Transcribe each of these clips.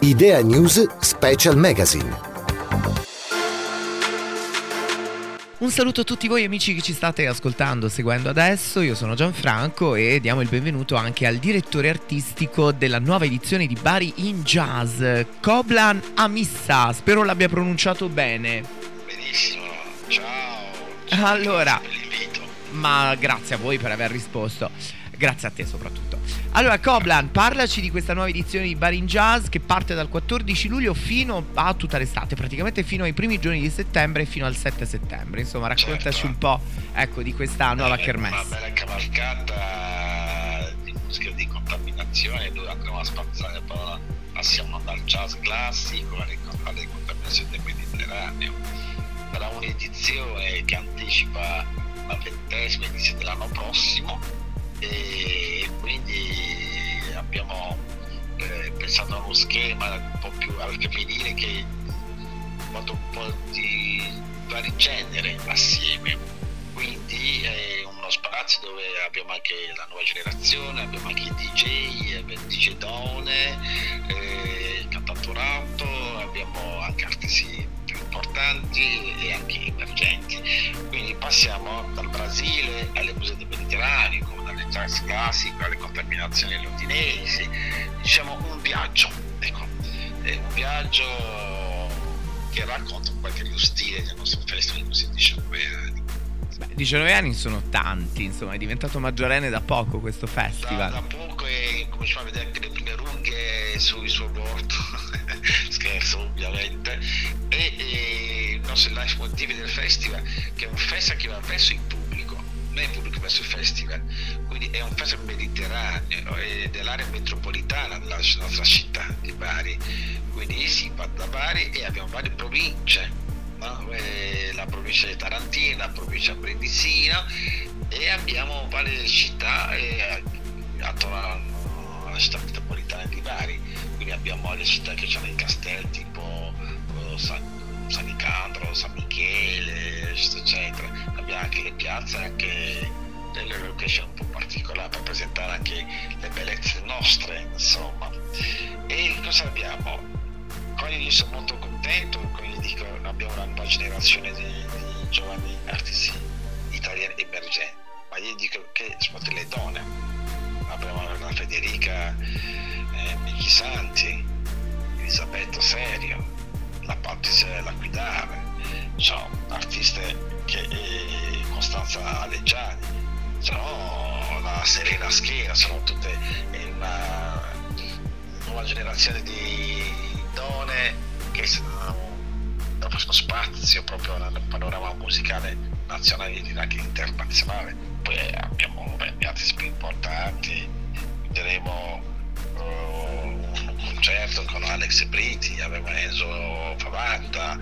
Idea News Special Magazine. Un saluto a tutti voi amici che ci state ascoltando, seguendo adesso. Io sono Gianfranco e diamo il benvenuto anche al direttore artistico della nuova edizione di Bari in Jazz, Coblan Amissa. Spero l'abbia pronunciato bene. Benissimo, ciao. Allora, Grazie per l'invito. ma grazie a voi per aver risposto. Grazie a te soprattutto. Allora Coblan, parlaci di questa nuova edizione di Bari in Jazz che parte dal 14 luglio fino a tutta l'estate, praticamente fino ai primi giorni di settembre e fino al 7 settembre. Insomma, raccontaci Certo. un po', ecco, di questa nuova kermesse. Una bella cavalcata di musica di contaminazione dove andremo a spazzare, però passiamo dal jazz classico alle contaminazioni del Mediterraneo. Sarà un'edizione che anticipa la 20ª edizione dell'anno prossimo e quindi abbiamo pensato a uno schema un po' più al femminile che fatto un po' di vari generi assieme, quindi è uno spazio dove abbiamo anche la nuova generazione, abbiamo anche i DJ, DJ donne, cantautorato, abbiamo anche artisti più importanti e anche emergenti, quindi passiamo dal Brasile alle musiche del Mediterraneo, dalle jazz classico alle contaminazioni londinesi, diciamo un viaggio, ecco, è un viaggio che racconta un po' anche lo stile del nostro festival di questi 19 anni. Beh, 19 anni sono tanti, insomma, è diventato maggiorenne da poco questo festival. Da poco e come si fa a vedere anche le prime rughe sul suo volto, scherzo ovviamente, e il nostro leitmotiv del festival, che è un festival che va verso il pubblico, non è il pubblico verso il festival, quindi è un festival mediterraneo, è dell'area metropolitana della nostra città di Bari, quindi si va da Bari e abbiamo varie province, no? La provincia di Tarantina, la provincia brindisina, e abbiamo varie città attorno alla città metropolitana di Bari, quindi abbiamo le città che hanno i castelli tipo San Nicandro, San Michele, eccetera. Abbiamo anche le piazze, anche delle location un po' particolari per presentare anche le bellezze nostre, insomma. E cosa abbiamo? Quindi io sono molto contento, quindi dico abbiamo una nuova generazione di giovani artisti italiani emergenti, ma io dico che soprattutto le donne. Abbiamo la Federica Michi Santi, Elisabetta Serio, la Patrizia Laquidare, sono artiste che Costanza Alleggiani, sono la Serena Schera, sono tutte una nuova generazione di donne che danno spazio proprio nel panorama musicale nazionale e anche internazionale. Poi abbiamo gli artisti più importanti, vedremo un concerto con Alex Britti, abbiamo Enzo Favanta,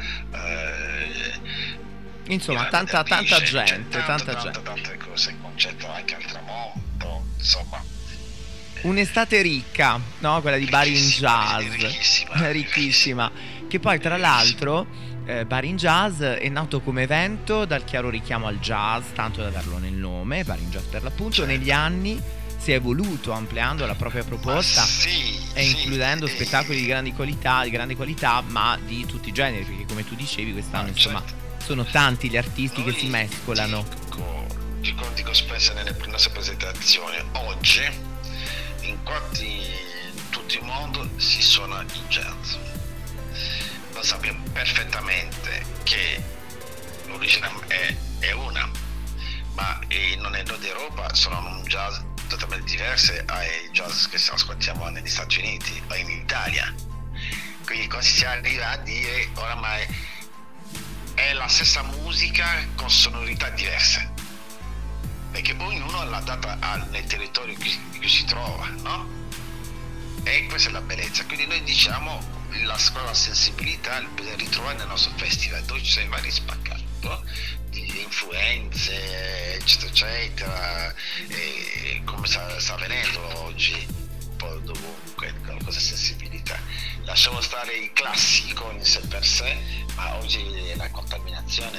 Insomma, tanta gente, tante cose, concerto anche al tramonto, insomma. Un'estate ricca, no? Quella di Bari in Jazz, ricchissima. Che poi tra l'altro Bari in Jazz è nato come evento dal chiaro richiamo al jazz, tanto da averlo nel nome, Bari in Jazz per l'appunto. Certo. Negli anni si è evoluto ampliando la propria proposta e includendo spettacoli di grande qualità, ma di tutti i generi, perché come tu dicevi quest'anno insomma sono tanti gli artisti che si mescolano. Dico spesso nelle nostre presentazioni, oggi in tutto il mondo si suona il jazz. Noi sappiamo perfettamente che l'origine è una, ma non è Nord Europa, sono un jazz totalmente diverse ai jazz che ascoltiamo negli Stati Uniti o in Italia. Quindi quando si arriva a dire oramai è la stessa musica con sonorità diverse, perché ognuno l'ha data nel territorio in cui si trova, no? E questa è la bellezza. Quindi noi diciamo la sensibilità bisogna ritrovare nel nostro festival, dove ci sono vari spaccati di influenze eccetera, e come sta avvenendo oggi un po' dovunque con questa sensibilità. Lasciamo stare il classico in sé per sé, ma oggi la contaminazione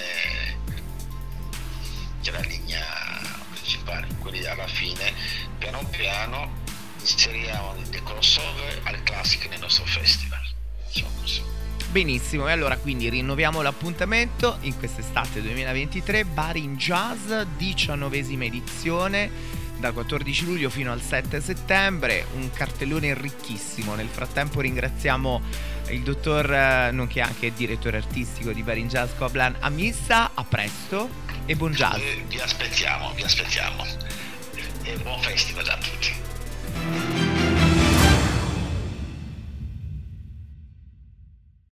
è la linea principale, quindi alla fine piano piano inseriamo dei crossover al classico nel nostro festival. Benissimo, e allora quindi rinnoviamo l'appuntamento in quest'estate 2023, Bari in Jazz, 19esima edizione, dal 14 luglio fino al 7 settembre, un cartellone ricchissimo. Nel frattempo ringraziamo il dottor, nonché anche direttore artistico di Bari in Jazz, Coblan Amissa. A presto e buon jazz. Vi aspettiamo e buon festival a tutti.